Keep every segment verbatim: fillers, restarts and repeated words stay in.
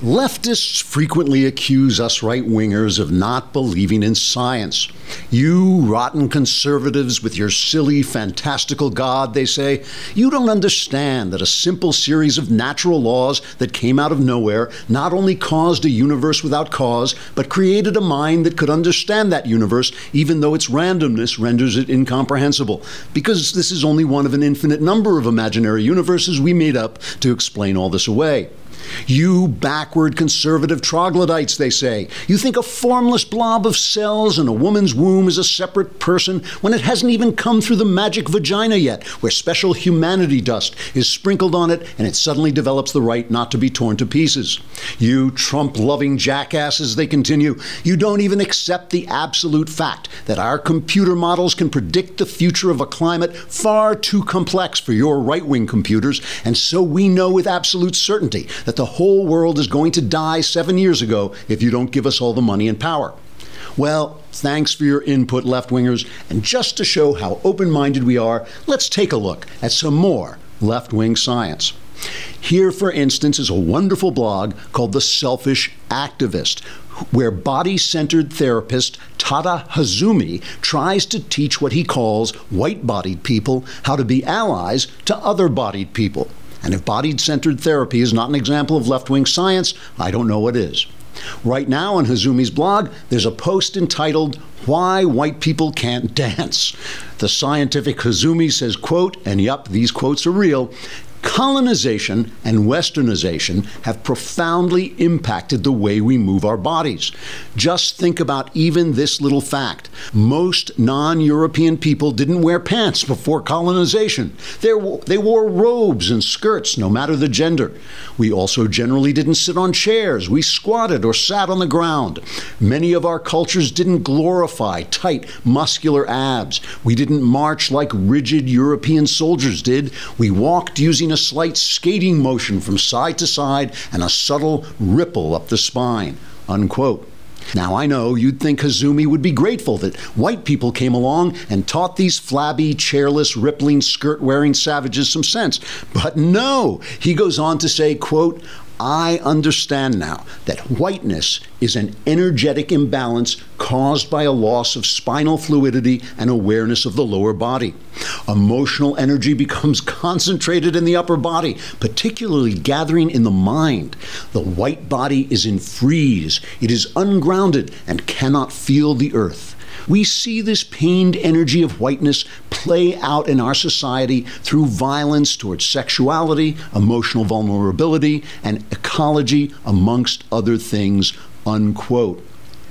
Leftists frequently accuse us right-wingers of not believing in science. You rotten conservatives with your silly, fantastical God, they say, you don't understand that a simple series of natural laws that came out of nowhere not only caused a universe without cause, but created a mind that could understand that universe, even though its randomness renders it incomprehensible. Because this is only one of an infinite number of imaginary universes we made up to explain all this away. You backward conservative troglodytes, they say. You think a formless blob of cells in a woman's womb is a separate person when it hasn't even come through the magic vagina yet, where special humanity dust is sprinkled on it and it suddenly develops the right not to be torn to pieces. You Trump-loving jackasses, they continue. You don't even accept the absolute fact that our computer models can predict the future of a climate far too complex for your right-wing computers, and so we know with absolute certainty that the whole world is going to die seven years ago if you don't give us all the money and power. Well, thanks for your input, left-wingers, and just to show how open-minded we are, let's take a look at some more left-wing science. Here, for instance, is a wonderful blog called The Selfish Activist, where body-centered therapist Tada Hazumi tries to teach what he calls white-bodied people how to be allies to other-bodied people. And if body-centered therapy is not an example of left-wing science, I don't know what is. Right now on Hazumi's blog, there's a post entitled, Why White People Can't Dance. The scientific Hazumi says, quote, and yup, these quotes are real, colonization and westernization have profoundly impacted the way we move our bodies. Just think about even this little fact. Most non-European people didn't wear pants before colonization. They wore robes and skirts, no matter the gender. We also generally didn't sit on chairs. We squatted or sat on the ground. Many of our cultures didn't glorify tight, muscular abs. We didn't march like rigid European soldiers did. We walked using a slight skating motion from side to side and a subtle ripple up the spine, unquote. Now, I know you'd think Hazumi would be grateful that white people came along and taught these flabby, chairless, rippling, skirt-wearing savages some sense. But no, he goes on to say, quote, I understand now that whiteness is an energetic imbalance caused by a loss of spinal fluidity and awareness of the lower body. Emotional energy becomes concentrated in the upper body, particularly gathering in the mind. The white body is in freeze. It is ungrounded and cannot feel the earth. We see this pained energy of whiteness play out in our society through violence towards sexuality, emotional vulnerability, and ecology, amongst other things, unquote.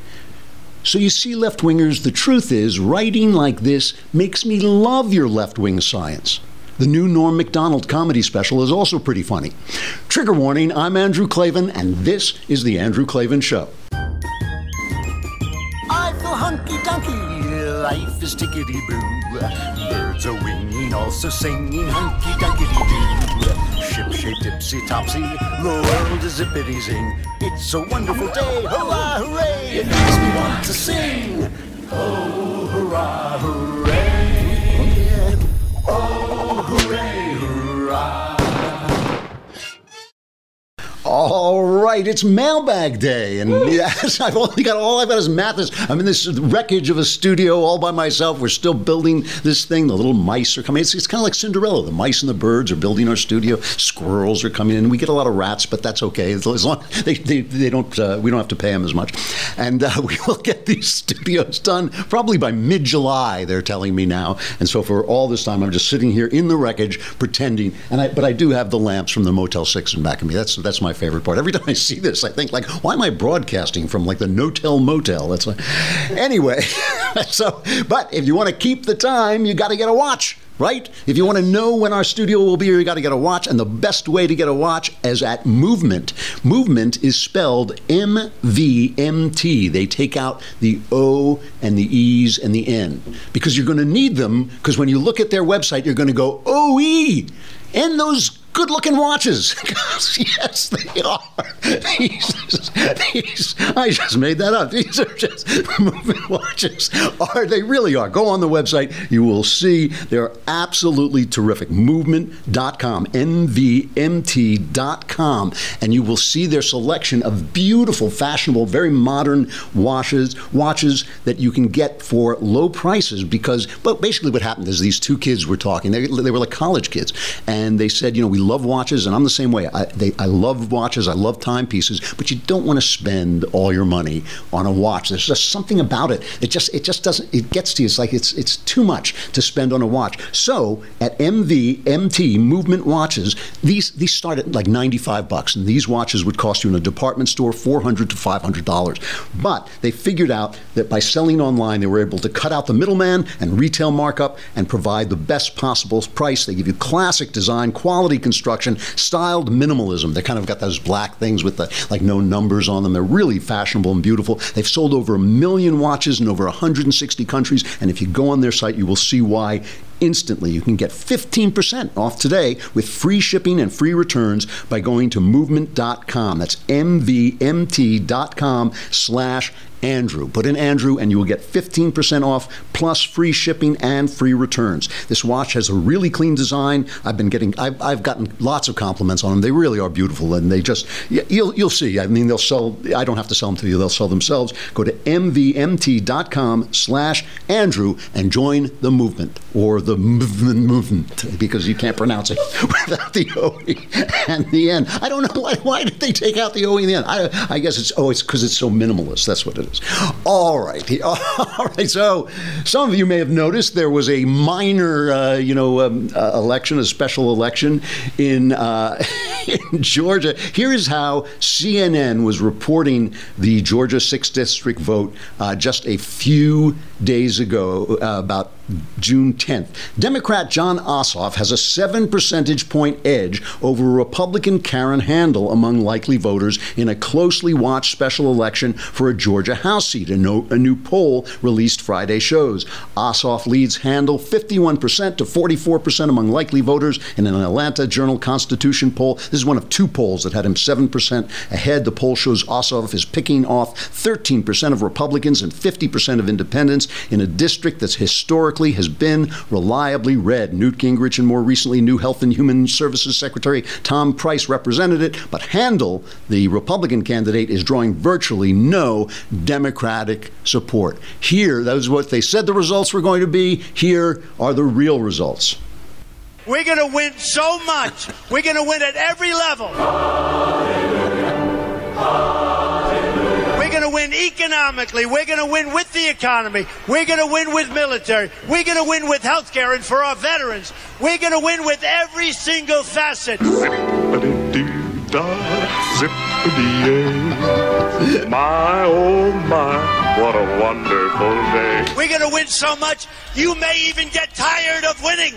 So you see, left-wingers, the truth is, writing like this makes me love your left-wing science. The new Norm Macdonald comedy special is also pretty funny. Trigger warning, I'm Andrew Klavan, and this is The Andrew Klavan Show. Hunky-dunky, life is tickety-boo. Birds are winging, also singing hunky-dunky-doo. Ship-shape, tipsy-topsy, the world is zippity-zing. It's a wonderful day, hurrah, hooray! It makes me want to sing. Oh, hurrah, hooray! Oh, hooray, hurrah! All right, it's mailbag day, and yes, I've only got all I've got is Mathis. I'm in this wreckage of a studio all by myself. We're still building this thing. The little mice are coming. It's, it's kind of like Cinderella. The mice and the birds are building our studio. Squirrels are coming in. We get a lot of rats, but that's okay as long they they, they don't. Uh, we don't have to pay them as much, and uh, we will get these studios done probably by mid-July. They're telling me now, and so for all this time, I'm just sitting here in the wreckage pretending. And I, but I do have the lamps from the Motel Six in back of me. That's that's my favorite part. Every time I see this, I think, like, why am I broadcasting from like the No-Tell Motel? That's like, anyway. So, but if you want to keep the time, you got to get a watch, right? If you want to know when our studio will be here, you got to get a watch, and the best way to get a watch is at Movement. Movement is spelled M V M T. They take out the O and the E's and the N because you're going to need them. Because when you look at their website, you're going to go O E. And those good-looking watches. Yes, they are. These, these, I just made that up. These are just movement watches. Are they really are? Go on the website. You will see they're absolutely terrific. movement dot com, M V M T dot com, and you will see their selection of beautiful, fashionable, very modern watches, watches that you can get for low prices. Because, but basically, what happened is these two kids were talking. They, they were like college kids, and they said, you know, we love watches, and I'm the same way. I, they, I love watches. I love timepieces, but you don't want to spend all your money on a watch. There's just something about it. It just, it just doesn't. It gets to you. It's like it's, it's too much to spend on a watch. So at M V M T Movement Watches, these, these start at like ninety-five bucks, and these watches would cost you in a department store four hundred to five hundred dollars. But they figured out that by selling online, they were able to cut out the middleman and retail markup and provide the best possible price. They give you classic design, quality construction, styled minimalism. They kind of got those black things with the like no numbers on them. They're really fashionable and beautiful. They've sold over a million watches in over one hundred sixty countries, and if you go on their site, you will see why instantly. You can get fifteen percent off today with free shipping and free returns by going to movement dot com. That's M V M T dot com slash Andrew. Put in Andrew and you will get fifteen percent off plus free shipping and free returns. This watch has a really clean design. I've been getting, I've, I've gotten lots of compliments on them. They really are beautiful, and they just, you'll, you'll see. I mean, they'll sell, I don't have to sell them to you, they'll sell themselves. Go to M V M T dot com slash Andrew and join the movement, or the movement movement, because you can't pronounce it without the O E and the N. I don't know why, why did they take out the O E and the N? I, I guess it's, oh, it's because it's so minimalist. That's what it is. All right. All right. So some of you may have noticed there was a minor, uh, you know, um, uh, election, a special election in, uh, in Georgia. Here is how C N N was reporting the Georgia sixth District vote uh, just a few days ago, uh, about June tenth. Democrat Jon Ossoff has a seven percentage point edge over Republican Karen Handel among likely voters in a closely watched special election for a Georgia House seat. A, no, a new poll released Friday shows Ossoff leads Handel fifty-one percent to forty-four percent among likely voters in an Atlanta Journal-Constitution poll. This is one of two polls that had him seven percent ahead. The poll shows Ossoff is picking off thirteen percent of Republicans and fifty percent of independents in a district that's historically has been reliably red. Newt Gingrich and more recently new Health and Human Services Secretary Tom Price represented it, but Handel, the Republican candidate, is drawing virtually no Democratic support. Here, that was what they said the results were going to be. Here are the real results. We're going to win so much. We're going to win at every level. We're going to win economically. We're going to win with the economy. We're going to win with military. We're going to win with health care and for our veterans. We're going to win with every single facet. Zippity-doo-dah, zippity-yay. My, oh my, what a wonderful day. We're going to win so much, you may even get tired of winning.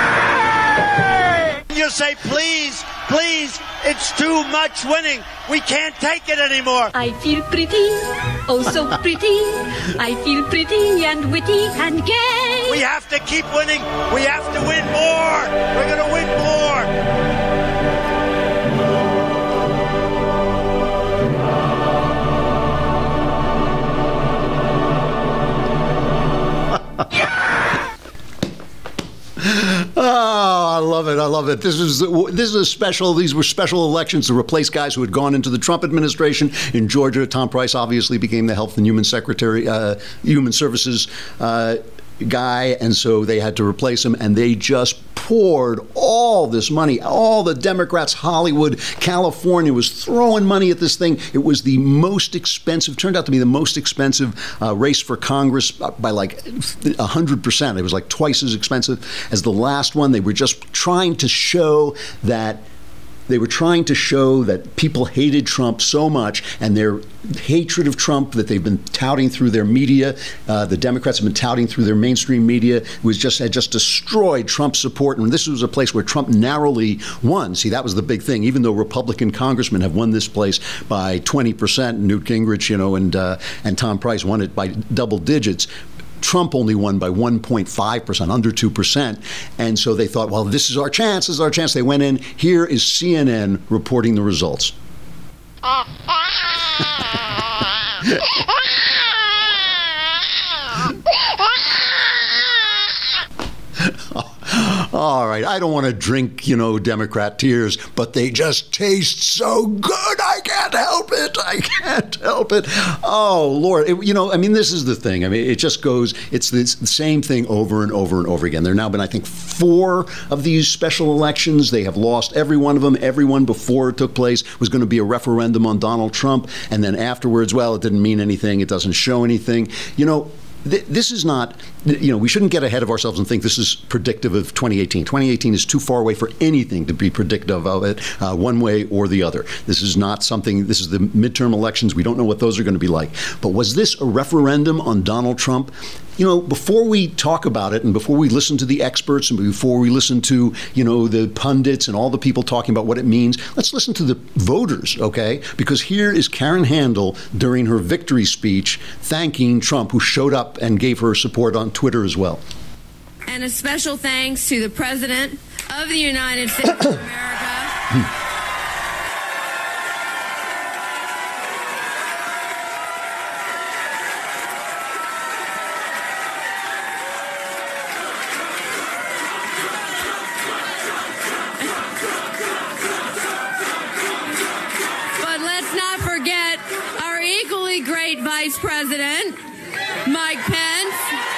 You'll say, please, please, it's too much winning. We can't take it anymore. I feel pretty, oh so pretty. I feel pretty and witty and gay. We have to keep winning. We have to win more. We're going to win more. Oh, I love it. I love it. This is this is a special. These were special elections to replace guys who had gone into the Trump administration. In Georgia, Tom Price obviously became the Health and Human Secretary, uh, Human Services uh, guy, and so they had to replace him, and they just poured all this money. All the Democrats, Hollywood, California was throwing money at this thing. It was the most expensive, turned out to be the most expensive uh, race for Congress by like one hundred percent. It was like twice as expensive as the last one. They were just trying to show that They were trying to show that people hated Trump so much, and their hatred of Trump that they've been touting through their media, uh, the Democrats have been touting through their mainstream media, was just had just destroyed Trump's support. And this was a place where Trump narrowly won. See, that was the big thing. Even though Republican congressmen have won this place by twenty percent, Newt Gingrich, you know, and uh, and Tom Price won it by double digits. Trump only won by one point five percent, under two percent. And so they thought, well, this is our chance, this is our chance. They went in. Here is C N N reporting the results. All right, I don't want to drink, you know, Democrat tears, but they just taste so good. I can't help it. I can't help it. Oh, Lord. It, you know, I mean, this is the thing. I mean, it just goes, it's the same thing over and over and over again. There have now been, I think, four of these special elections. They have lost every one of them. Everyone before it took place was going to be a referendum on Donald Trump. And then afterwards, well, it didn't mean anything. It doesn't show anything. You know, this is not, you know, we shouldn't get ahead of ourselves and think this is predictive of twenty eighteen. twenty eighteen is too far away for anything to be predictive of it uh, one way or the other. This is not something, this is the midterm elections. We don't know what those are going to be like. But was this a referendum on Donald Trump? You know, before we talk about it and before we listen to the experts and before we listen to, you know, the pundits and all the people talking about what it means, let's listen to the voters, okay? Because here is Karen Handel during her victory speech thanking Trump, who showed up and gave her support on Twitter as well. And a special thanks to the President of the United States of America. Vice President Mike Pence.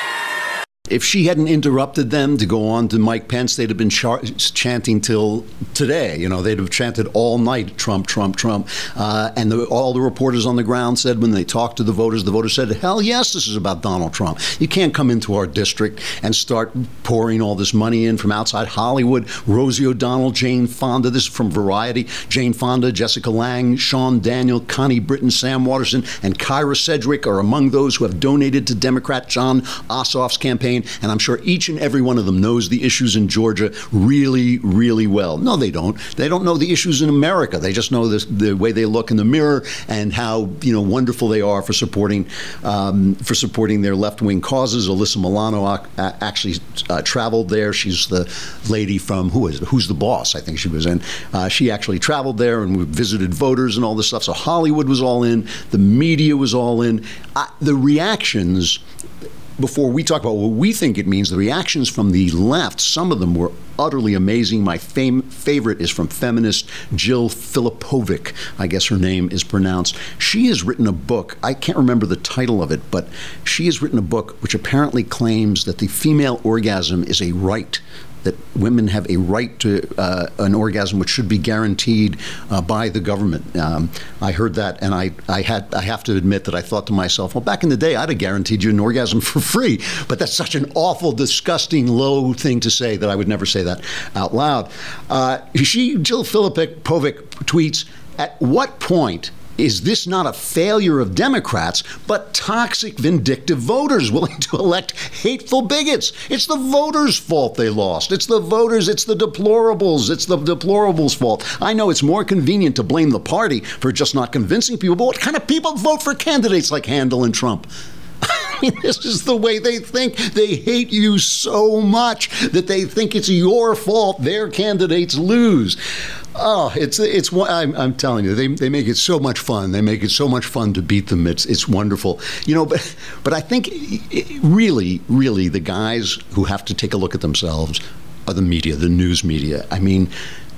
If she hadn't interrupted them to go on to Mike Pence, they'd have been char- chanting till today. You know, they'd have chanted all night, Trump, Trump, Trump. Uh, and the, all the reporters on the ground said when they talked to the voters, the voters said, hell yes, this is about Donald Trump. You can't come into our district and start pouring all this money in from outside Hollywood. Rosie O'Donnell, Jane Fonda, this is from Variety. Jane Fonda, Jessica Lange, Sean Daniel, Connie Britton, Sam Waterston, and Kyra Sedgwick are among those who have donated to Democrat John Ossoff's campaign. And I'm sure each and every one of them knows the issues in Georgia really, really well. No, they don't. They don't know the issues in America. They just know this, the way they look in the mirror and how, you know, wonderful they are for supporting um, for supporting their left-wing causes. Alyssa Milano uh, actually uh, traveled there. She's the lady from who is it? Who's the Boss? I think she was in. Uh, she actually traveled there and we visited voters and all this stuff. So Hollywood was all in. The media was all in. Uh, the reactions. Before we talk about what we think it means, the reactions from the left, some of them were utterly amazing. My fam- favorite is from feminist Jill Filipovic, I guess her name is pronounced. She has written a book, I can't remember the title of it, but she has written a book which apparently claims that the female orgasm is a right, that women have a right to uh, an orgasm which should be guaranteed uh, by the government. Um, I heard that, and I, I had I have to admit that I thought to myself, well, back in the day, I'd have guaranteed you an orgasm for free. But that's such an awful, disgusting, low thing to say that I would never say that out loud. Uh, she, Jill Filipovic tweets, at what point is this not a failure of Democrats, but toxic, vindictive voters willing to elect hateful bigots? It's the voters' fault they lost. It's the voters, it's the deplorables, it's the deplorables' fault. I know it's more convenient to blame the party for just not convincing people, but what kind of people vote for candidates like Handel and Trump? I mean, this is the way they think. They hate you so much that they think it's your fault their candidates lose. Oh, it's it's. I'm, I'm telling you, they they make it so much fun. They make it so much fun to beat them. It's it's wonderful, you know. But but I think it, really, really, the guys who have to take a look at themselves are the media, the news media. I mean,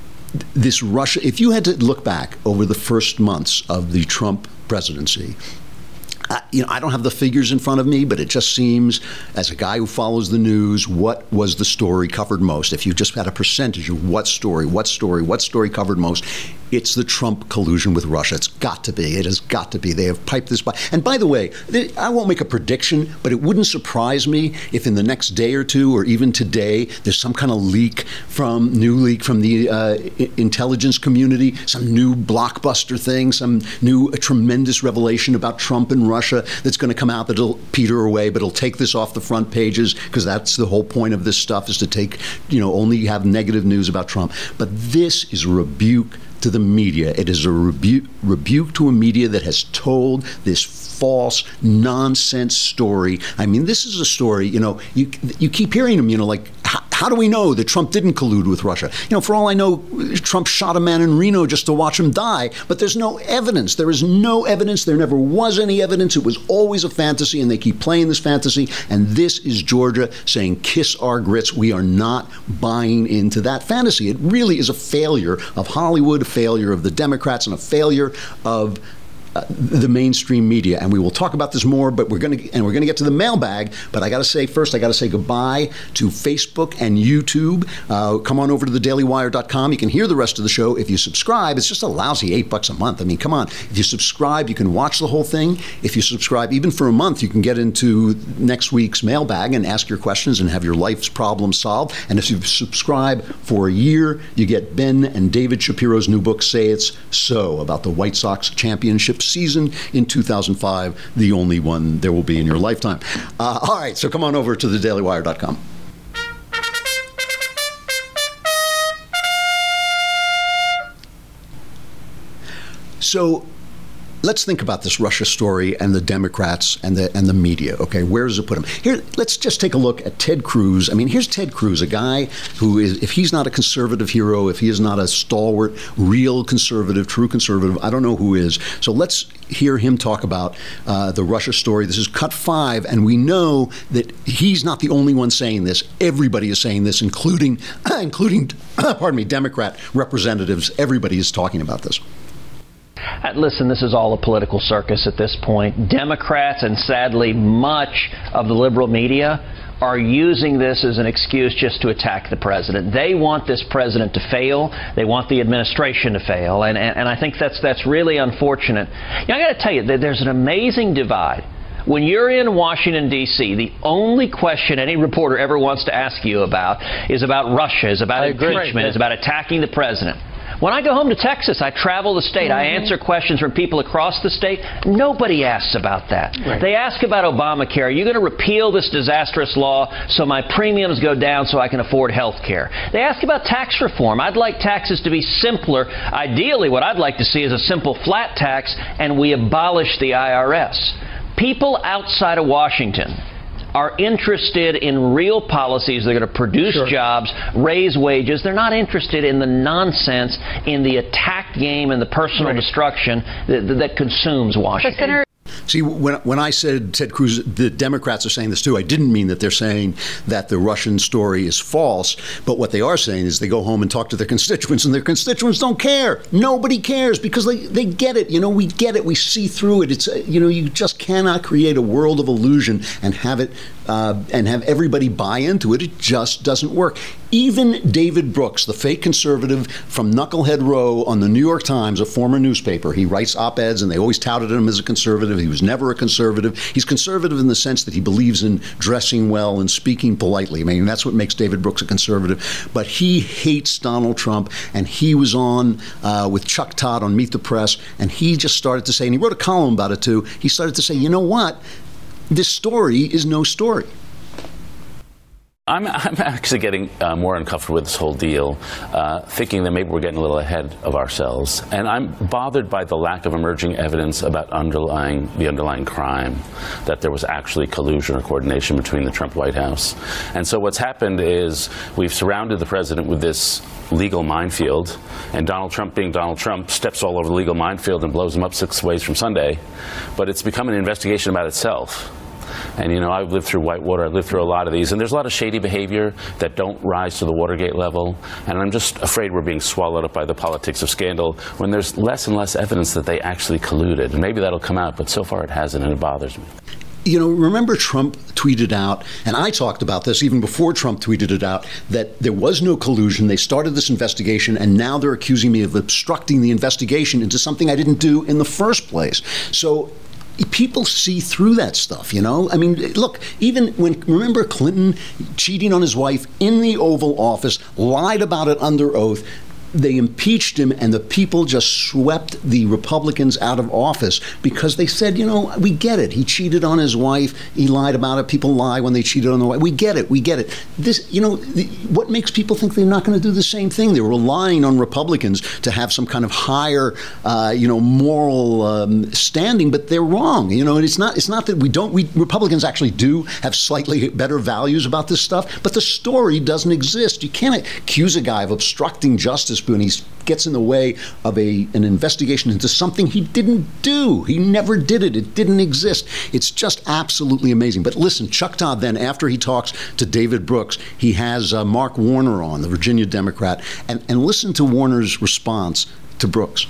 this Russia. If you had to look back over the first months of the Trump presidency. Uh, you know, I don't have the figures in front of me, but it just seems, as a guy who follows the news, what was the story covered most? If you just had a percentage of what story, what story, what story covered most, it's the Trump collusion with Russia. It's got to be. It has got to be. They have piped this by. And by the way, I won't make a prediction, but it wouldn't surprise me if in the next day or two, or even today, there's some kind of leak from, new leak from the uh, intelligence community, some new blockbuster thing, some new uh, tremendous revelation about Trump and Russia that's going to come out that'll peter away, but it'll take this off the front pages, because that's the whole point of this stuff, is to take, you know, only have negative news about Trump. But this is a rebuke to the media. It is a rebu- rebuke to a media that has told this false nonsense story. I mean, this is a story, you know, you you keep hearing them, you know, like, how, how do we know that Trump didn't collude with Russia? You know, for all I know, Trump shot a man in Reno just to watch him die, but there's no evidence. There is no evidence. There never was any evidence. It was always a fantasy, and they keep playing this fantasy. And this is Georgia saying, kiss our grits. We are not buying into that fantasy. It really is a failure of Hollywood, a failure of the Democrats, and a failure of Uh, the mainstream media. And we will talk about this more, but we're going to and we're going to get to the mailbag. But I got to say first, I got to say goodbye to Facebook and YouTube. Uh, come on over to the daily wire dot com. You can hear the rest of the show if you subscribe. It's just a lousy eight bucks a month. I mean, come on. If you subscribe, you can watch the whole thing. If you subscribe, even for a month, you can get into next week's mailbag and ask your questions and have your life's problems solved. And if you subscribe for a year, you get Ben and David Shapiro's new book, Say It's So, about the White Sox championship season in two thousand five, the only one there will be in your lifetime. Uh, all right, so come on over to the daily wire dot com. So let's think about this Russia story and the Democrats and the and the media. Okay, where does it put them? Here, let's just take a look at Ted Cruz. I mean, here's Ted Cruz, a guy who is, if he's not a conservative hero, if he is not a stalwart, real conservative, true conservative, I don't know who is. So let's hear him talk about uh, the Russia story. This is cut five, and we know that he's not the only one saying this. Everybody is saying this, including, including, pardon me, Democrat representatives. Everybody is talking about this. Uh, listen, this is all a political circus at this point. Democrats and sadly much of the liberal media are using this as an excuse just to attack the president. They want this president to fail. They want the administration to fail. And, and, and I think that's, that's really unfortunate. You know, I got to tell you, there's an amazing divide. When you're in Washington, D C, the only question any reporter ever wants to ask you about is about Russia, is about impeachment, is about attacking the president. When I go home to Texas, I travel the state. Mm-hmm. I answer questions from people across the state. Nobody asks about that. Right. They ask about Obamacare. Are you going to repeal this disastrous law so my premiums go down so I can afford health care? They ask about tax reform. I'd like taxes to be simpler. Ideally, what I'd like to see is a simple flat tax, and we abolish the I R S. People outside of Washington are interested in real policies that are going to produce sure. jobs, raise wages. They're not interested in the nonsense, in the attack game and the personal right. destruction that, that consumes Washington. See, when when I said Ted Cruz, the Democrats are saying this too, I didn't mean that they're saying that the Russian story is false. But what they are saying is they go home and talk to their constituents, and their constituents don't care. Nobody cares because they, they get it. You know, we get it. We see through it. It's, uh, you know, you just cannot create a world of illusion and have it uh, and have everybody buy into it. It just doesn't work. Even David Brooks, the fake conservative from Knucklehead Row on the New York Times, a former newspaper, he writes op-eds and they always touted him as a conservative. He was never a conservative. He's conservative in the sense that he believes in dressing well and speaking politely. I mean, that's what makes David Brooks a conservative. But he hates Donald Trump, and he was on uh, with Chuck Todd on Meet the Press, and he just started to say, and he wrote a column about it too, he started to say, you know what? This story is no story. I'm, I'm actually getting uh, more uncomfortable with this whole deal, uh, thinking that maybe we're getting a little ahead of ourselves. And I'm bothered by the lack of emerging evidence about underlying the underlying crime, that there was actually collusion or coordination between the Trump White House. And so what's happened is we've surrounded the president with this legal minefield, and Donald Trump, being Donald Trump, steps all over the legal minefield and blows him up six ways from Sunday. But it's become an investigation about itself. And, you know, I've lived through Whitewater, I've lived through a lot of these, and there's a lot of shady behavior that don't rise to the Watergate level, and I'm just afraid we're being swallowed up by the politics of scandal when there's less and less evidence that they actually colluded. And maybe that'll come out, but so far it hasn't, and it bothers me. You know, remember Trump tweeted out, and I talked about this even before Trump tweeted it out, that there was no collusion. They started this investigation, and now they're accusing me of obstructing the investigation into something I didn't do in the first place. So people see through that stuff, you know? I mean, look, even when, remember Clinton cheating on his wife in the Oval Office, lied about it under oath. they impeached him, and the people just swept the Republicans out of office because they said, you know, we get it. He cheated on his wife. He lied about it. People lie when they cheated on their wife. We get it. We get it. This, you know, the, what makes people think they're not going to do the same thing? They're relying on Republicans to have some kind of higher, uh, you know, moral um, standing, but they're wrong. You know, and it's not. It's not that we don't. We Republicans actually do have slightly better values about this stuff, but the story doesn't exist. You can't accuse a guy of obstructing justice when he gets in the way of a an investigation into something he didn't do. He never did it. It didn't exist. It's just absolutely amazing. But listen, Chuck Todd then, after he talks to David Brooks, he has uh, Mark Warner on, the Virginia Democrat, and, and listen to Warner's response to Brooks.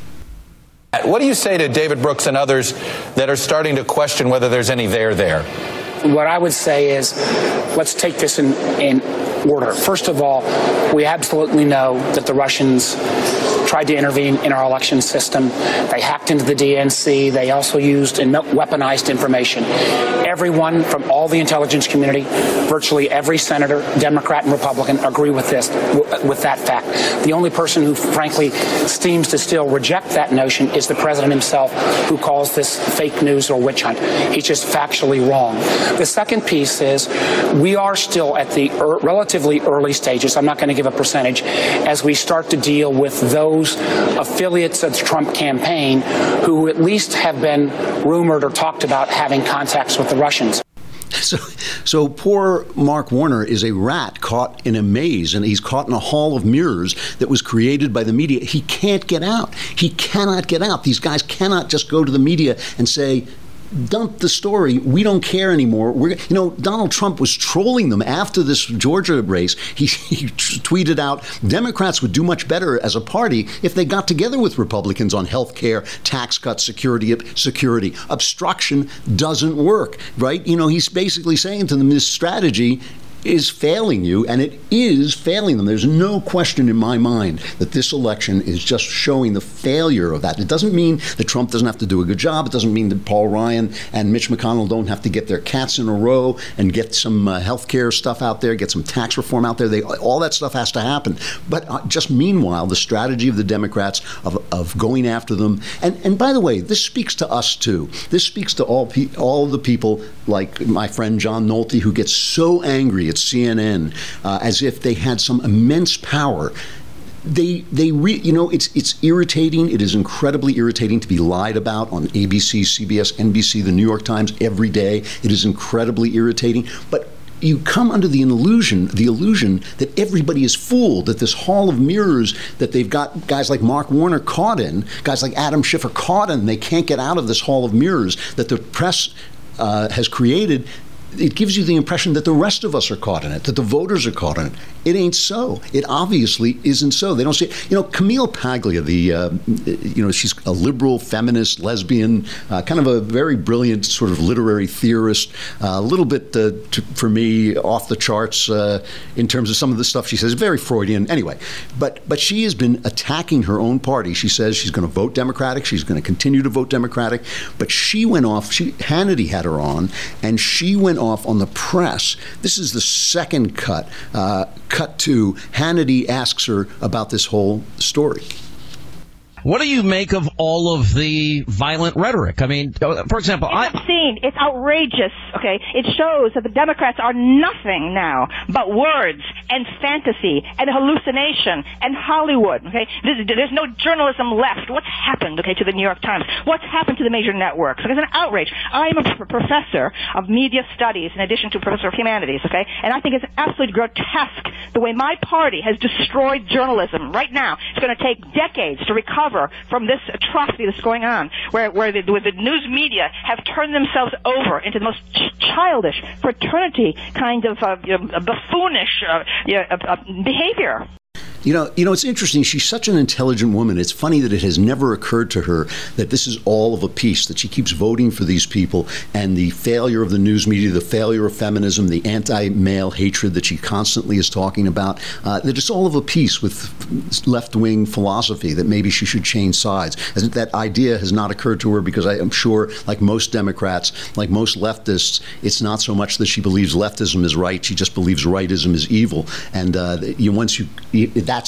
What do you say to David Brooks and others that are starting to question whether there's any there there? What I would say is, let's take this in, in order. First of all, we absolutely know that the Russians tried to intervene in our election system. They hacked into the D N C. They also used and weaponized information. Everyone from all the intelligence community, virtually every senator, Democrat and Republican, agree with this, with that fact. The only person who, frankly, seems to still reject that notion is the president himself, who calls this fake news or witch hunt. He's just factually wrong. The second piece is we are still at the er- relatively early stages, I'm not going to give a percentage, as we start to deal with those affiliates of the Trump campaign who at least have been rumored or talked about having contacts with the Russians. So, so poor Mark Warner is a rat caught in a maze, and he's caught in a hall of mirrors that was created by the media. He can't get out. He cannot get out. These guys cannot just go to the media and say, dump the story. We don't care anymore. We're, you know, Donald Trump was trolling them after this Georgia race. He, he tweeted out, Democrats would do much better as a party if they got together with Republicans on health care, tax cuts, security, security. Obstruction doesn't work, right? You know, he's basically saying to them, this strategy is failing you, and it is failing them. There's no question in my mind that this election is just showing the failure of that. It doesn't mean that Trump doesn't have to do a good job. It doesn't mean that Paul Ryan and Mitch McConnell don't have to get their cats in a row and get some uh, health care stuff out there, get some tax reform out there. They, all that stuff has to happen. But uh, just meanwhile, the strategy of the Democrats of, of going after them, and, and by the way, this speaks to us too. This speaks to all, pe- all the people like my friend John Nolte, who gets so angry at C N N uh, as if they had some immense power. They, they, re, you know, it's it's irritating. It is incredibly irritating to be lied about on A B C, C B S, N B C, the New York Times every day. It is incredibly irritating. But you come under the illusion, the illusion that everybody is fooled, that this hall of mirrors that they've got guys like Mark Warner caught in, guys like Adam Schiffer caught in, they can't get out of this hall of mirrors that the press uh, has created. It gives you the impression that the rest of us are caught in it, that the voters are caught in it. It ain't so. It obviously isn't so. They don't see it. You know, Camille Paglia, the, uh, you know, she's a liberal, feminist, lesbian, uh, kind of a very brilliant sort of literary theorist, uh, a little bit, uh, to, for me, off the charts uh, in terms of some of the stuff she says, very Freudian. Anyway, but, but she has been attacking her own party. She says she's going to vote Democratic. She's going to continue to vote Democratic. But she went off, she, Hannity had her on, and she went off on the press. This is the second cut. Uh, cut to Hannity asks her about this whole story. What do you make of all of the violent rhetoric? I mean, for example, it's I... obscene. It's outrageous, okay? It shows that the Democrats are nothing now but words and fantasy and hallucination and Hollywood, okay? There's, there's no journalism left. What's happened, okay, to the New York Times? What's happened to the major networks? Okay, it's an outrage. I'm a p- professor of media studies in addition to professor of humanities, okay? And I think it's absolutely grotesque the way my party has destroyed journalism right now. It's going to take decades to recover from this atrocity that's going on, where where the, where the news media have turned themselves over into the most ch- childish, fraternity kind of uh, you know, buffoonish uh, you know, uh, uh, behavior. You know, you know, it's interesting. She's such an intelligent woman. It's funny that it has never occurred to her that this is all of a piece, that she keeps voting for these people, and the failure of the news media, the failure of feminism, the anti-male hatred that she constantly is talking about, uh, that it's all of a piece with left-wing philosophy, that maybe she should change sides. And that idea has not occurred to her because I am sure, like most Democrats, like most leftists, it's not so much that she believes leftism is right. She just believes rightism is evil. And uh, you once you... you that's the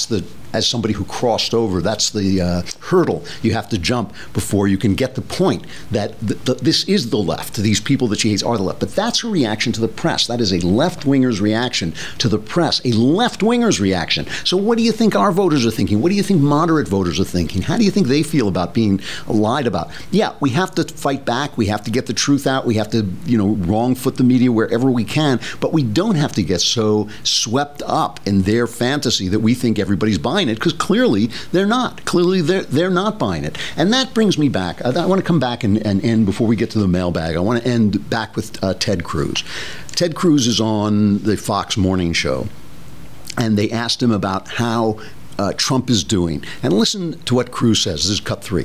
as somebody who crossed over. That's the uh, hurdle you have to jump before you can get the point that th- th- this is the left. These people that she hates are the left. But that's her reaction to the press. That is a left-winger's reaction to the press, a left-winger's reaction. So what do you think our voters are thinking? What do you think moderate voters are thinking? How do you think they feel about being lied about? Yeah, we have to fight back. We have to get the truth out. We have to, you know, wrong foot the media wherever we can. But we don't have to get so swept up in their fantasy that we think everybody's buying it, because clearly they're not. Clearly they're, they're not buying it. And that brings me back. I, I want to come back and, and end before we get to the mailbag. I want to end back with uh, Ted Cruz. Ted Cruz is on the Fox Morning Show, and they asked him about how uh, Trump is doing. And listen to what Cruz says. This is cut three.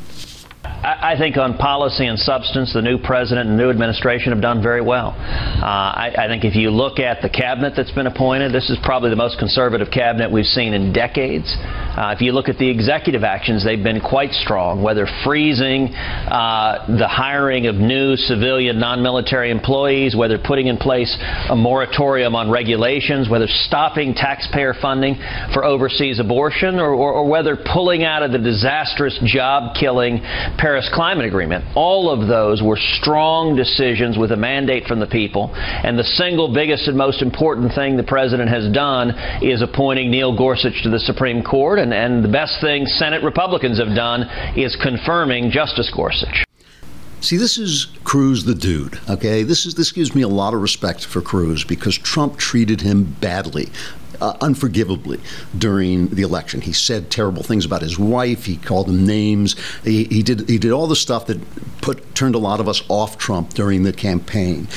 I think on policy and substance, the new president and new administration have done very well. Uh, I, I think if you look at the cabinet that's been appointed, this is probably the most conservative cabinet we've seen in decades. Uh, if you look at the executive actions, they've been quite strong, whether freezing uh, the hiring of new civilian non-military employees, whether putting in place a moratorium on regulations, whether stopping taxpayer funding for overseas abortion, or, or, or whether pulling out of the disastrous job-killing Paris Climate Agreement. All of those were strong decisions with a mandate from the people. And the single biggest and most important thing the president has done is appointing Neil Gorsuch to the Supreme Court. And, and the best thing Senate Republicans have done is confirming Justice Gorsuch. See, this is Cruz the dude, okay? This is this gives me a lot of respect for Cruz, because Trump treated him badly. Uh, unforgivably during the election. He said terrible things about his wife. He called him names. He, he did he did all the stuff that put turned a lot of us off Trump during the campaign.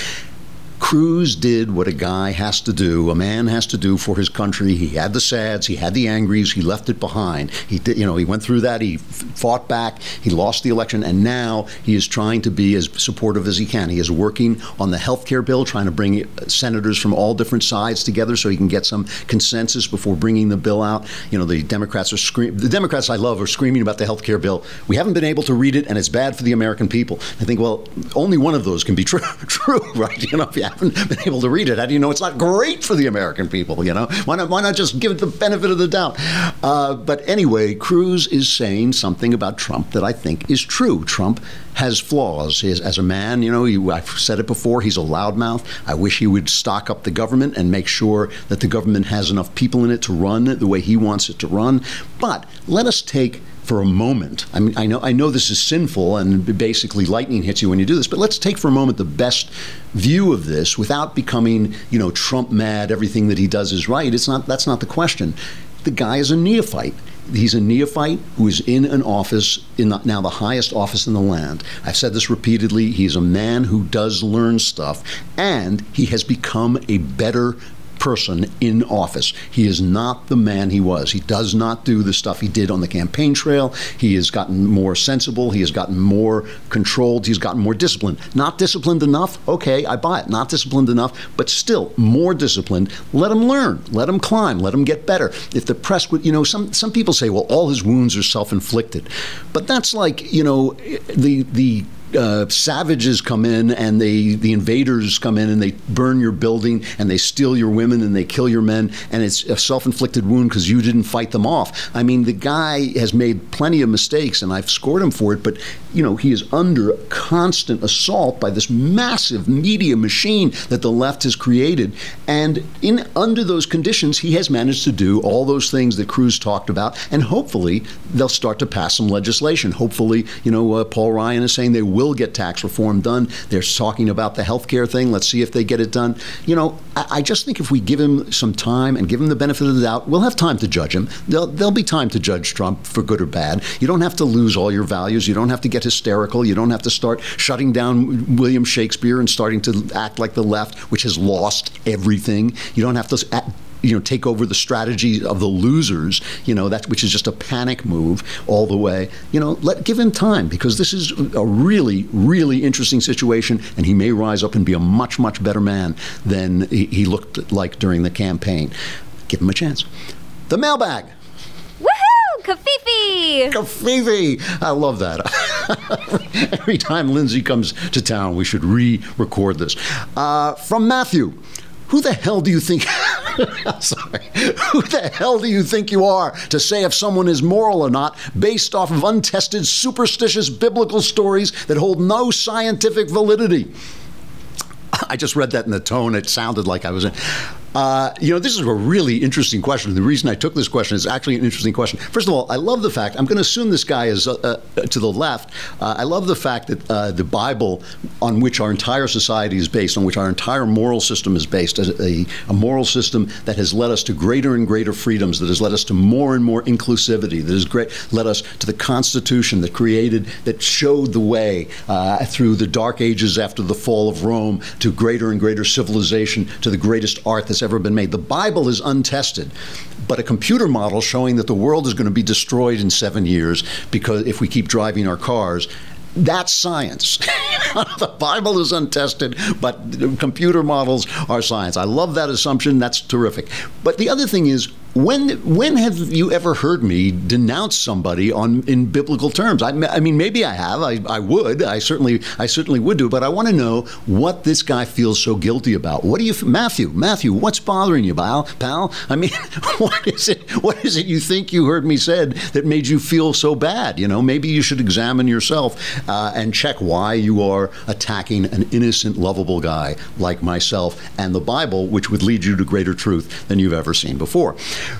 Cruz did what a guy has to do, a man has to do for his country. He had the sads, he had the angries, he left it behind. He did, you know, he went through that, he fought back, he lost the election, and now he is trying to be as supportive as he can. He is working on the health care bill, trying to bring senators from all different sides together so he can get some consensus before bringing the bill out. You know, the Democrats are screaming, the Democrats I love are screaming about the health care bill. We haven't been able to read it, and it's bad for the American people. I think, well, only one of those can be true, true, right? You know, if you haven't been able to read it, how do you know it's not great for the American people? You know, why not? Why not just give it the benefit of the doubt? Uh, but anyway, Cruz is saying something about Trump that I think is true. Trump has flaws. He is, as a man, you know, he, I've said it before, he's a loudmouth. I wish he would stock up the government and make sure that the government has enough people in it to run the way he wants it to run. But let us take for a moment, I mean, I know I know this is sinful and basically lightning hits you when you do this, but let's take for a moment the best view of this without becoming, you know, Trump mad, everything that he does is right. It's not, that's not the question. The guy is a neophyte. He's a neophyte who is in an office, in the, now the highest office in the land. I've said this repeatedly. He's a man who does learn stuff, and he has become a better person in office. He is not the man he was. He does not do the stuff he did on the campaign trail. He has gotten more sensible. He has gotten more controlled. He's gotten more disciplined. Not disciplined enough? Okay, I buy it. Not disciplined enough, but still more disciplined. Let him learn. Let him climb. Let him get better. If the press would, you know, some some people say, well, all his wounds are self-inflicted. But that's like, you know, the the Uh, savages come in and they the invaders come in and they burn your building and they steal your women and they kill your men, and it's a self-inflicted wound because you didn't fight them off. I mean, the guy has made plenty of mistakes and I've scored him for it, but you know, he is under constant assault by this massive media machine that the left has created, and in under those conditions he has managed to do all those things that Cruz talked about, and hopefully they'll start to pass some legislation. Hopefully, you know, uh, Paul Ryan is saying they will will get tax reform done. They're talking about the health care thing. Let's see if they get it done. You know, I, I just think if we give him some time and give him the benefit of the doubt, we'll have time to judge him. There'll, there'll be time to judge Trump for good or bad. You don't have to lose all your values. You don't have to get hysterical. You don't have to start shutting down William Shakespeare and starting to act like the left, which has lost everything. You don't have to act, you know, take over the strategy of the losers, you know, that which is just a panic move all the way. You know, let give him time, because this is a really, really interesting situation, and he may rise up and be a much, much better man than he, he looked like during the campaign. Give him a chance. The mailbag. Woohoo! Kafifi! Kafifi! I love that. Every time Lindsay comes to town, we should re-record this. Uh, from Matthew. Who the hell do you think Sorry. Who the hell do you think you are to say if someone is moral or not based off of untested, superstitious biblical stories that hold no scientific validity? I just read that in the tone. It sounded like I was in. Uh, you know, this is a really interesting question. The reason I took this question is actually an interesting question. First of all, I love the fact, I'm going to assume this guy is uh, uh, to the left. Uh, I love the fact that uh, the Bible, on which our entire society is based, on which our entire moral system is based, as a, a moral system that has led us to greater and greater freedoms, that has led us to more and more inclusivity, that has great, led us to the Constitution that created, that showed the way uh, through the dark ages after the fall of Rome to greater and greater civilization, to the greatest art that's ever been made. The Bible is untested, but a computer model showing that the world is going to be destroyed in seven years because if we keep driving our cars, that's science. The Bible is untested, but computer models are science. I love that assumption. That's terrific. But the other thing is, when when have you ever heard me denounce somebody on in biblical terms? I, I mean, maybe I have. I, I would. I certainly I certainly would do. But I want to know what this guy feels so guilty about. What do you, Matthew? Matthew, what's bothering you, pal? Pal? I mean, what is it? What is it you think you heard me said that made you feel so bad? You know, maybe you should examine yourself uh, and check why you are attacking an innocent, lovable guy like myself and the Bible, which would lead you to greater truth than you've ever seen before.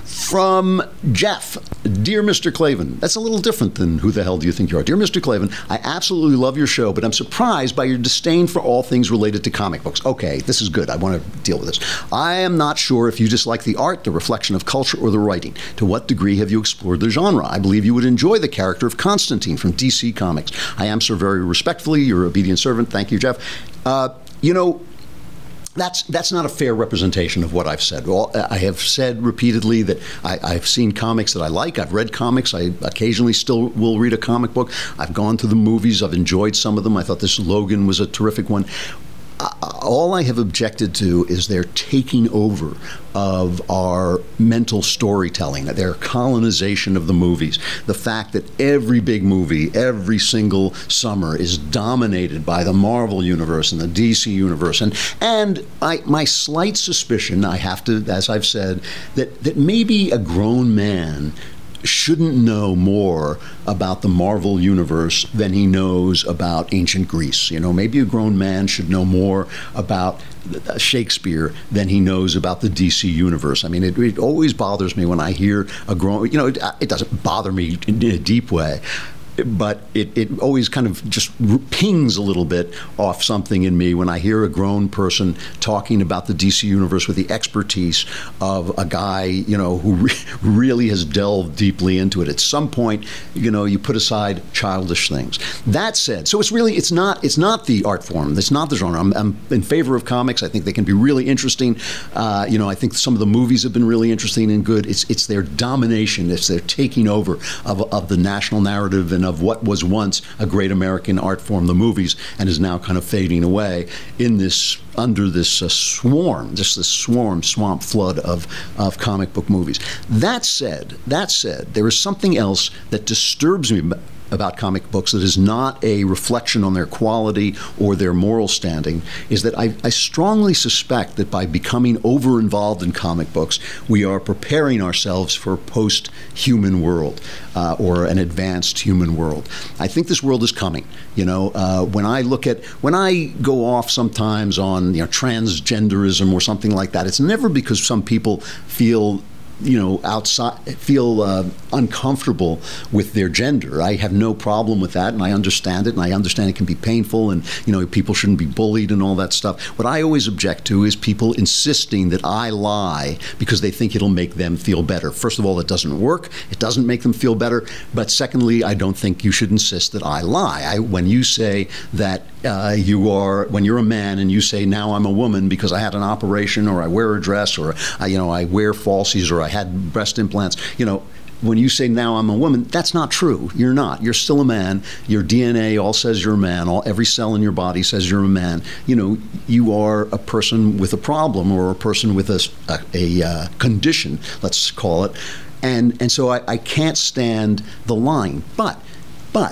From Jeff, dear Mister Klavan, that's a little different than who the hell do you think you are. Dear Mister Klavan, I absolutely love your show, but I'm surprised by your disdain for all things related to comic books. Okay, this is good. I want to deal with this. I am not sure if you dislike the art, the reflection of culture, or the writing. To what degree have you explored the genre? I believe you would enjoy the character of Constantine from D C Comics. I am, sir, very respectfully, your obedient servant. Thank you, Jeff. Uh, you know, That's that's not a fair representation of what I've said. Well, I have said repeatedly that I, I've seen comics that I like. I've read comics. I occasionally still will read a comic book. I've gone to the movies. I've enjoyed some of them. I thought this Logan was a terrific one. Uh, all I have objected to is their taking over of our mental storytelling, their colonization of the movies. The fact that every big movie, every single summer is dominated by the Marvel universe and the D C universe. And and I, my slight suspicion, I have to, as I've said, that, that maybe a grown man shouldn't know more about the Marvel universe than he knows about ancient Greece. You know, maybe a grown man should know more about Shakespeare than he knows about the D C universe. I mean, it, it always bothers me when I hear a grown, you know, it, it doesn't bother me in a deep way, but it, it always kind of just pings a little bit off something in me when I hear a grown person talking about the D C universe with the expertise of a guy, you know, who re really has delved deeply into it. At some point, you know, you put aside childish things. That said, so it's really, it's not, it's not the art form. It's not the genre. I'm, I'm in favor of comics. I think they can be really interesting. Uh, you know, I think some of the movies have been really interesting and good. It's, it's their domination. It's their taking over of, of the national narrative and of what was once a great American art form, the movies, and is now kind of fading away in this, under this uh, swarm, just this swarm, swamp flood of, of comic book movies. That said, that said, there is something else that disturbs me about comic books that is not a reflection on their quality or their moral standing, is that I, I strongly suspect that by becoming over-involved in comic books, we are preparing ourselves for a post-human world uh, or an advanced human world. I think this world is coming. You know, uh, when I look at, when I go off sometimes on, you know, transgenderism or something like that, it's never because some people feel you know, outside, feel uh, uncomfortable with their gender. I have no problem with that, and I understand it, and I understand it can be painful, and, you know, people shouldn't be bullied and all that stuff. What I always object to is people insisting that I lie because they think it'll make them feel better. First of all, it doesn't work. It doesn't make them feel better. But secondly, I don't think you should insist that I lie. I, when you say that uh, you are, when you're a man and you say, now I'm a woman because I had an operation, or I wear a dress, or, I, you know, I wear falsies, or I had breast implants, you know, when you say now I'm a woman, that's not true. You're not. You're still a man. Your D N A all says you're a man. All, every cell in your body says you're a man. You know, you are a person with a problem, or a person with a, a, a uh, condition, let's call it. And, and so I, I can't stand the line. But, but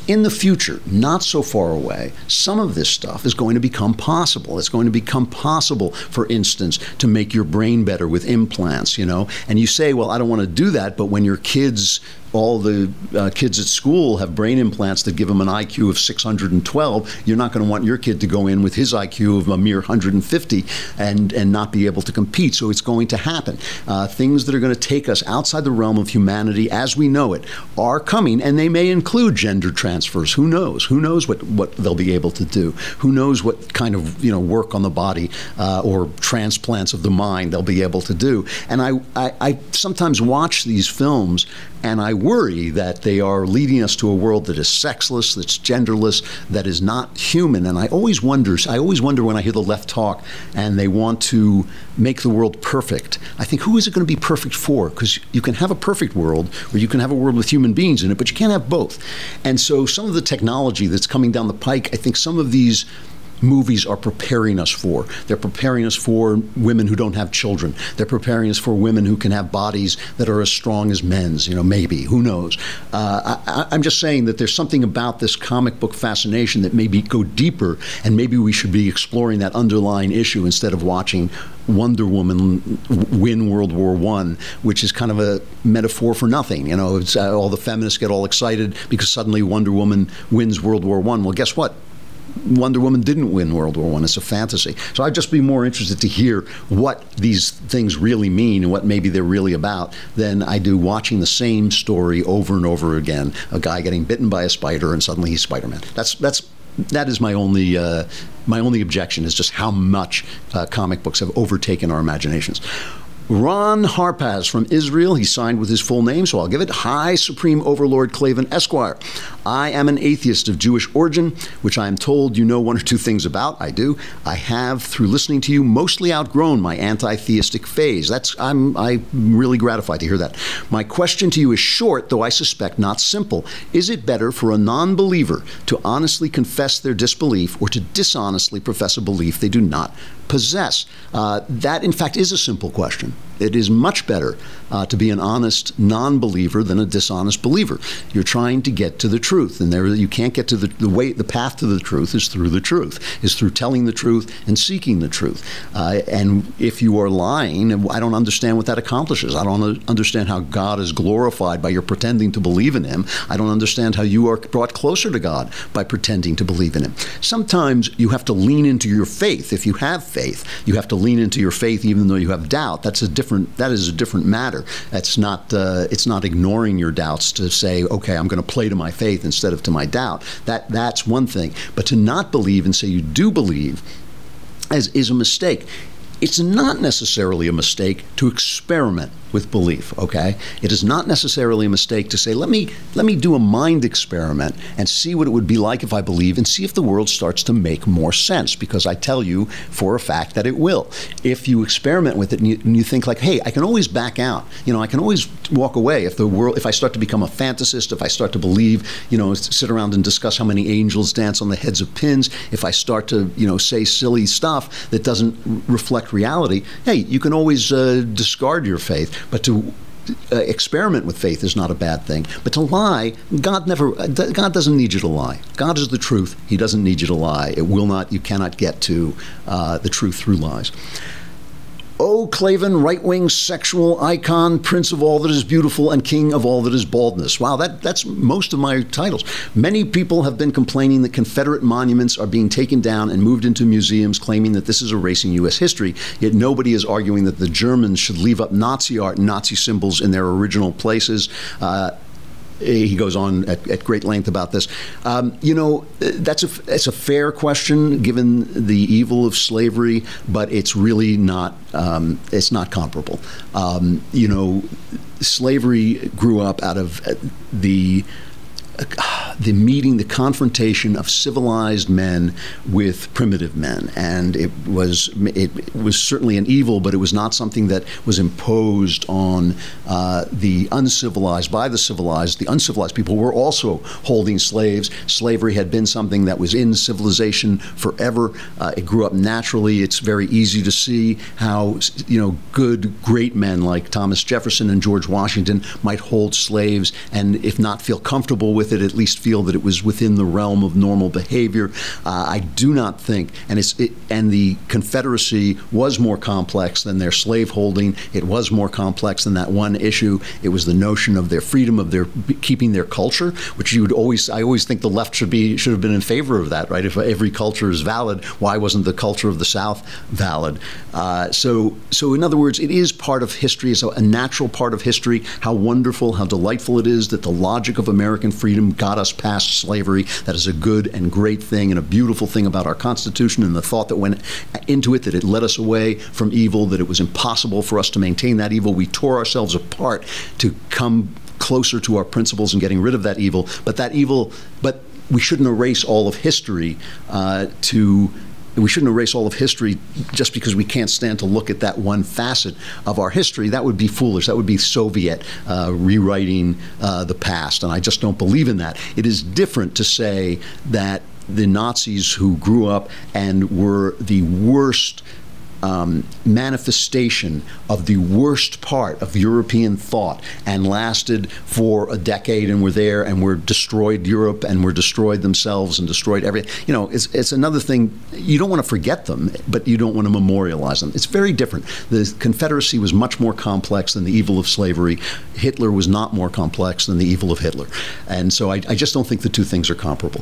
in the future, not so far away, some of this stuff is going to become possible. It's going to become possible, for instance, to make your brain better with implants, you know. And you say, well, I don't want to do that, but when your kids, all the uh, kids at school have brain implants that give them an I Q of six hundred twelve, you're not going to want your kid to go in with his I Q of a mere one hundred fifty and, and not be able to compete. So it's going to happen. Uh, things that are going to take us outside the realm of humanity as we know it are coming, and they may include gender transfers. Who knows? Who knows what, what they'll be able to do? Who knows what kind of, you know, work on the body uh, or transplants of the mind they'll be able to do? And I, I, I sometimes watch these films and I worry that they are leading us to a world that is sexless, that's genderless, that is not human. And I always wonder, I always wonder when I hear the left talk and they want to make the world perfect. I think, who is it going to be perfect for? Because you can have a perfect world, or you can have a world with human beings in it, but you can't have both. And so some of the technology that's coming down the pike, I think some of these movies are preparing us for. They're preparing us for women who don't have children. They're preparing us for women who can have bodies that are as strong as men's, you know, maybe, who knows. Uh, I, I'm just saying that there's something about this comic book fascination that maybe go deeper, and maybe we should be exploring that underlying issue instead of watching Wonder Woman win World War One, which is kind of a metaphor for nothing. You know, it's, uh, all the feminists get all excited because suddenly Wonder Woman wins World War One. Well, guess what? Wonder Woman didn't win World War One. It's a fantasy. So I'd just be more interested to hear what these things really mean and what maybe they're really about than I do watching the same story over and over again. A guy getting bitten by a spider and suddenly he's Spider-Man. That's that's that is my only uh, my only objection, is just how much uh, comic books have overtaken our imaginations. Ron Harpaz from Israel. He signed with his full name, so I'll give it. Hi, Supreme Overlord Klavan Esquire. I am an atheist of Jewish origin, which I am told you know one or two things about. I do. I have, through listening to you, mostly outgrown my anti-theistic phase. That's I'm I'm really gratified to hear that. My question to you is short, though I suspect not simple. Is it better for a non-believer to honestly confess their disbelief or to dishonestly profess a belief they do not possess? Uh, that, in fact, is a simple question. It is much better uh, to be an honest non-believer than a dishonest believer. You're trying to get to the truth, and there you can't get to the, the way. The path to the truth is through the truth, is through telling the truth and seeking the truth. Uh, and if you are lying, I don't understand what that accomplishes. I don't understand how God is glorified by your pretending to believe in Him. I don't understand how you are brought closer to God by pretending to believe in Him. Sometimes you have to lean into your faith. If you have faith, you have to lean into your faith even though you have doubt. That's a different that is a different matter. That's not uh, it's not ignoring your doubts to say, okay, I'm going to play to my faith instead of to my doubt. That that's one thing. But to not believe and say you do believe as is a mistake. It's not necessarily a mistake to experiment with belief, okay? It is not necessarily a mistake to say, let me let me do a mind experiment and see what it would be like if I believe, and see if the world starts to make more sense, because I tell you for a fact that it will. If you experiment with it and you, and you think like, hey, I can always back out, you know, I can always walk away if the world, if I start to become a fantasist, if I start to believe, you know, sit around and discuss how many angels dance on the heads of pins, if I start to, you know, say silly stuff that doesn't reflect reality, hey, you can always uh, discard your faith. But to uh, experiment with faith is not a bad thing. But to lie, God never, God doesn't need you to lie. God is the truth. He doesn't need you to lie. It will not, you cannot get to uh, the truth through lies. O. Klavan, right-wing sexual icon, prince of all that is beautiful, and king of all that is baldness. Wow, that, that's most of my titles. Many people have been complaining that Confederate monuments are being taken down and moved into museums, claiming that this is erasing U S history, yet nobody is arguing that the Germans should leave up Nazi art and Nazi symbols in their original places. Uh, He goes on at, at great length about this. Um, you know, that's a, that's a fair question given the evil of slavery, but it's really not, um, it's not comparable. Um, you know, slavery grew up out of the the meeting, the confrontation of civilized men with primitive men, and it was it was certainly an evil, but it was not something that was imposed on uh, the uncivilized by the civilized. The uncivilized people were also holding slaves. Slavery had been something that was in civilization forever. Uh, it grew up naturally. It's very easy to see how, you know, good, great men like Thomas Jefferson and George Washington might hold slaves, and if not feel comfortable with with it at least feel that it was within the realm of normal behavior. Uh, I do not think, and it's it, and the Confederacy was more complex than their slaveholding. It was more complex than that one issue. It was the notion of their freedom, of their keeping their culture, which you would always. I always think the left should be should have been in favor of that, right? If every culture is valid, why wasn't the culture of the South valid? Uh, so, so in other words, it is part of history. It's a, a natural part of history. How wonderful, how delightful it is that the logic of American freedom got us past slavery. That is a good and great thing and a beautiful thing about our Constitution, and the thought that went into it, that it led us away from evil, that it was impossible for us to maintain that evil. We tore ourselves apart to come closer to our principles and getting rid of that evil. But that evil, but we shouldn't erase all of history uh, to We shouldn't erase all of history just because we can't stand to look at that one facet of our history. That would be foolish. That would be Soviet uh, rewriting uh, the past, and I just don't believe in that. It is different to say that the Nazis who grew up and were the worst Um, manifestation of the worst part of European thought and lasted for a decade and were there and were destroyed Europe and were destroyed themselves and destroyed everything. You know, it's, it's another thing. You don't want to forget them, but you don't want to memorialize them. It's very different. The Confederacy was much more complex than the evil of slavery. Hitler was not more complex than the evil of Hitler. And so I, I just don't think the two things are comparable.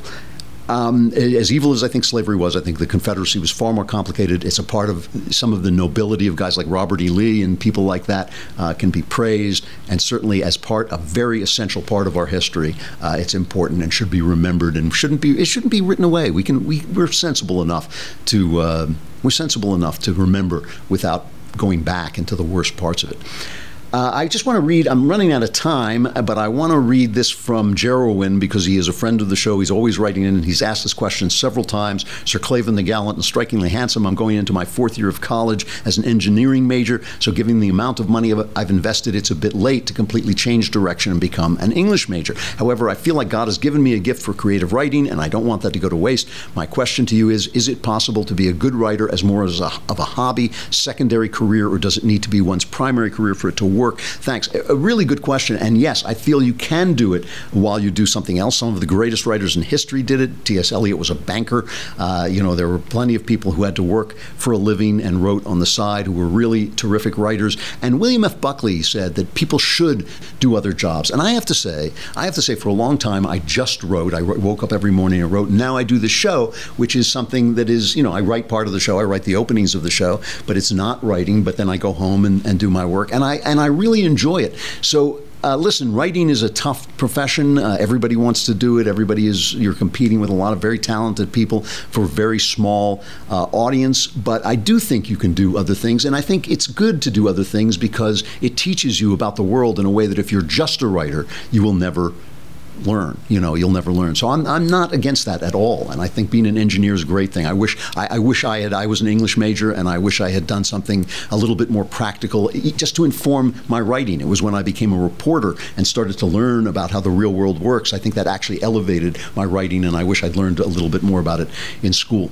Um, as evil as I think slavery was, I think the Confederacy was far more complicated. It's a part of some of the nobility of guys like Robert E. Lee and people like that uh, can be praised, and certainly as part, a very essential part of our history. Uh, it's important and should be remembered and shouldn't be. It shouldn't be written away. We can. We, we're sensible enough to. Uh, we're sensible enough to remember without going back into the worst parts of it. Uh, I just want to read, I'm running out of time, but I want to read this from Jerowin because he is a friend of the show. He's always writing in, and he's asked this question several times. Sir Claven the Gallant and strikingly handsome. I'm going into my fourth year of college as an engineering major, so given the amount of money I've invested, it's a bit late to completely change direction and become an English major. However, I feel like God has given me a gift for creative writing, and I don't want that to go to waste. My question to you is, is it possible to be a good writer as more as a, of a hobby, secondary career, or does it need to be one's primary career for it to work? Thanks. A really good question. And yes, I feel you can do it while you do something else. Some of the greatest writers in history did it. T S Eliot was a banker. Uh, you know, there were plenty of people who had to work for a living and wrote on the side who were really terrific writers. And William F. Buckley said that people should do other jobs. And I have to say, I have to say for a long time, I just wrote. I woke up every morning and wrote. Now I do the show, which is something that is, you know, I write part of the show. I write the openings of the show, but it's not writing. But then I go home and, and do my work. And I, and I really enjoy it. So uh, listen, writing is a tough profession. Uh, everybody wants to do it. Everybody is, you're competing with a lot of very talented people for a very small uh, audience. But I do think you can do other things. And I think it's good to do other things because it teaches you about the world in a way that if you're just a writer, you will never learn. You know, you'll never learn. So I'm I'm not against that at all. And I think being an engineer is a great thing. I wish I, I wish I had I was an English major and I wish I had done something a little bit more practical just to inform my writing. It was when I became a reporter and started to learn about how the real world works. I think that actually elevated my writing, and I wish I'd learned a little bit more about it in school.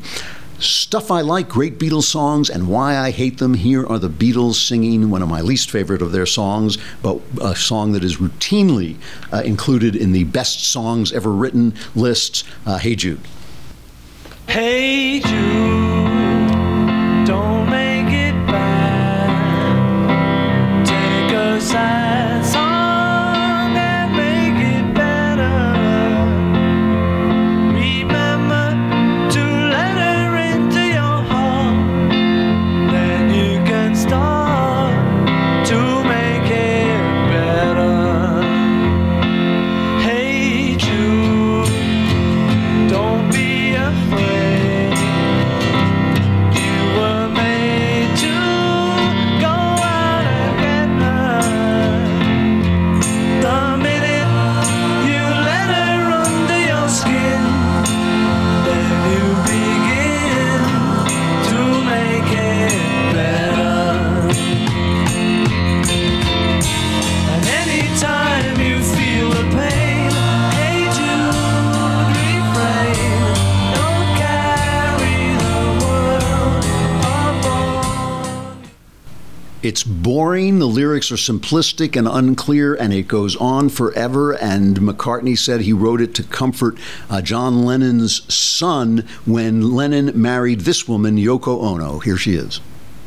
Stuff I like, great Beatles songs, and why I hate them. Here are the Beatles singing one of my least favorite of their songs, but a song that is routinely uh, included in the best songs ever written lists, uh, Hey Jude. Hey Jude, don't make it bad. Take a sad song and make it better. Remember to let her into your heart, then you can start to make it better. Hey Jude, don't be afraid. It's boring, the lyrics are simplistic and unclear, and it goes on forever. And McCartney said he wrote it to comfort uh, John Lennon's son when Lennon married this woman, Yoko Ono. Here she is.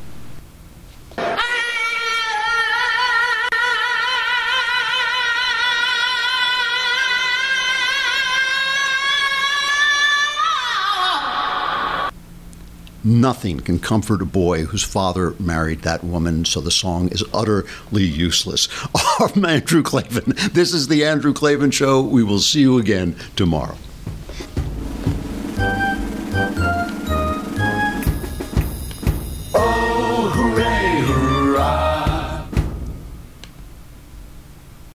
Nothing can comfort a boy whose father married that woman, so the song is utterly useless. I'm Andrew Klavan. This is the Andrew Klavan Show. We will see you again tomorrow.